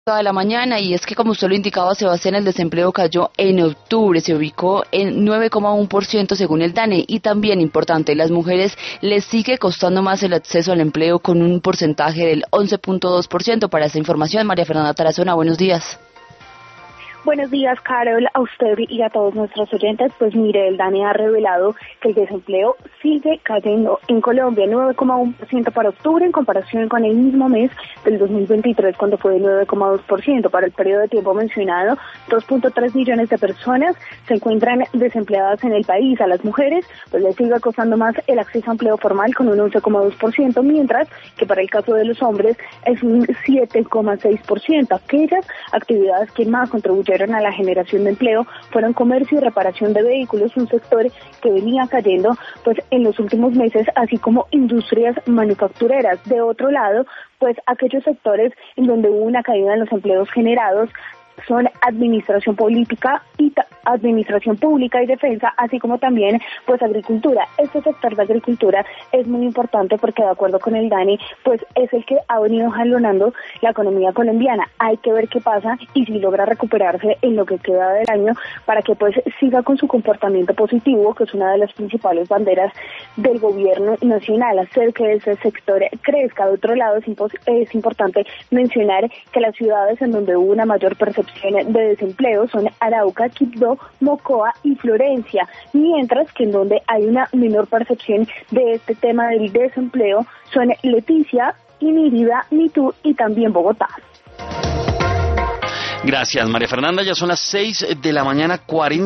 De la mañana, y es que como usted lo indicaba, Sebastián, el desempleo cayó en octubre, se ubicó en 9,1% según el DANE, y también importante, las mujeres les sigue costando más el acceso al empleo con un porcentaje del 11,2%. Para esta información, María Fernanda Tarazona, buenos días. Buenos días, Carol, a usted y a todos nuestros oyentes. Pues mire, el DANE ha revelado que el desempleo sigue cayendo en Colombia, 9,1% para octubre en comparación con el mismo mes del 2023, cuando fue de 9,2%. Para el periodo de tiempo mencionado, 2,3 millones de personas se encuentran desempleadas en el país. A las mujeres pues les sigue costando más el acceso a empleo formal con un 11,2%, mientras que para el caso de los hombres es un 7,6%. Aquellas actividades que más contribuyen a la generación de empleo fueron comercio y reparación de vehículos, un sector que venía cayendo pues en los últimos meses, así como industrias manufactureras. De otro lado, pues aquellos sectores en donde hubo una caída en los empleos generados son administración pública y defensa, así como también pues agricultura. Este sector de agricultura es muy importante porque, de acuerdo con el DANE, pues es el que ha venido jalonando la economía colombiana. Hay que ver qué pasa y si logra recuperarse en lo que queda del año para que pues siga con su comportamiento positivo, que es una de las principales banderas del gobierno nacional, hacer que ese sector crezca. De otro lado, es importante mencionar que las ciudades en donde hubo una mayor percepción de desempleo son Arauca, Quibdó, Mocoa y Florencia, mientras que en donde hay una menor percepción de este tema del desempleo son Leticia, Inírida, Mitú y también Bogotá. Gracias, María Fernanda. Ya son las 6 de la mañana, 40